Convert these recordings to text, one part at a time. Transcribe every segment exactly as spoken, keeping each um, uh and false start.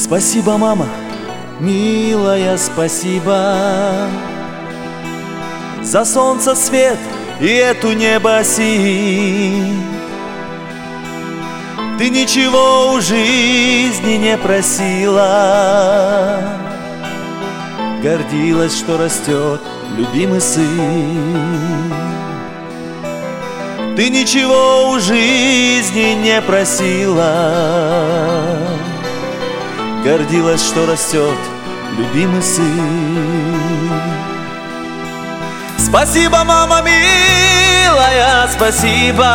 Спасибо, мама, милая, спасибо за солнце, свет и эту небосинь. Ты ничего у жизни не просила, гордилась, что растет любимый сын. Ты ничего у жизни не просила, гордилась, что растет любимый сын. Спасибо, мама милая, спасибо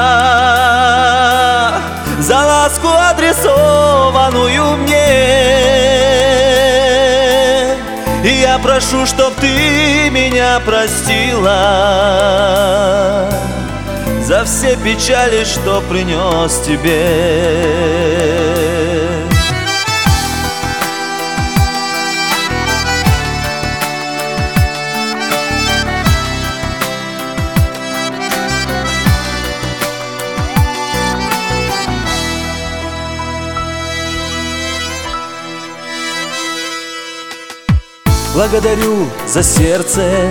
за ласку, адресованную мне. И я прошу, чтоб ты меня простила за все печали, что принес тебе. Благодарю за сердце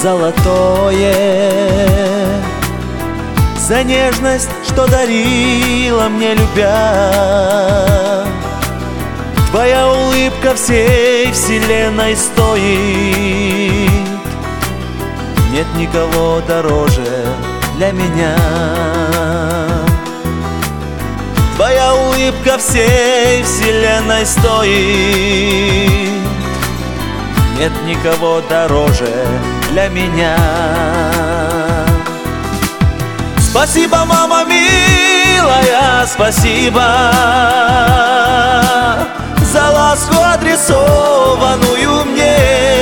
золотое, за нежность, что дарила мне, любя. Твоя улыбка всей вселенной стоит, нет никого дороже для меня. Твоя улыбка всей вселенной стоит, нет никого дороже для меня. Спасибо, мама милая, спасибо за ласку, адресованную мне.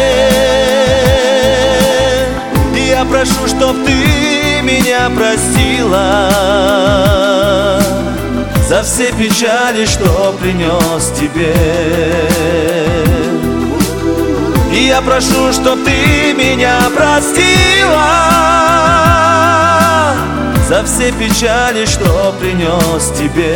И я прошу, чтоб ты меня простила за все печали, что принес тебе. И я прошу, чтоб ты меня простила за все печали, что принес тебе.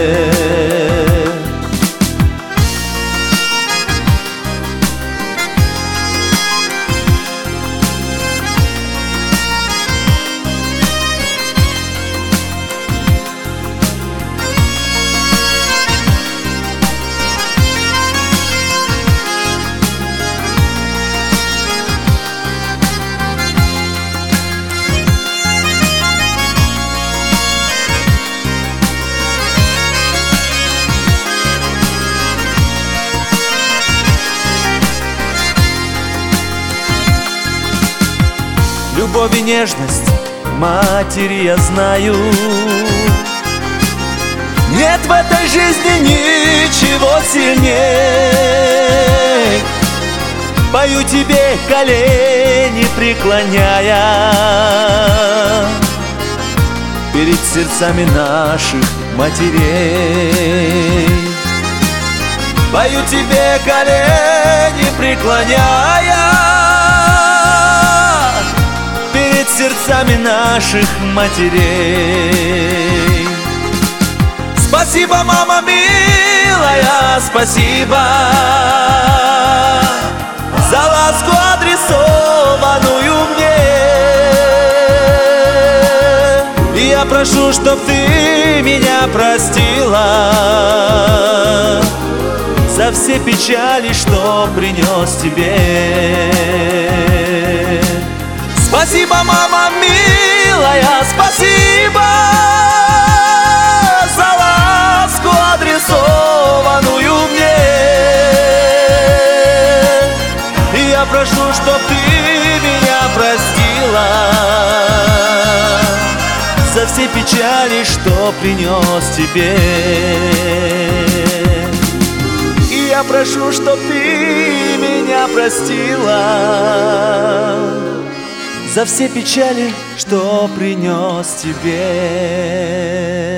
Любовь и нежность матери я знаю, нет в этой жизни ничего сильней. Пою тебе, колени преклоняя перед сердцами наших матерей. Пою тебе, колени преклоняя перед сердцами наших матерей. Спасибо, мама милая, спасибо за ласку, адресованную мне. И я прошу, чтоб ты меня простила за все печали, что принес тебе. Спасибо, мама милая, спасибо за ласку, адресованную мне. И я прошу, чтоб ты меня простила за все печали, что принес тебе. И я прошу, чтоб ты меня простила за все печали, что принес тебе.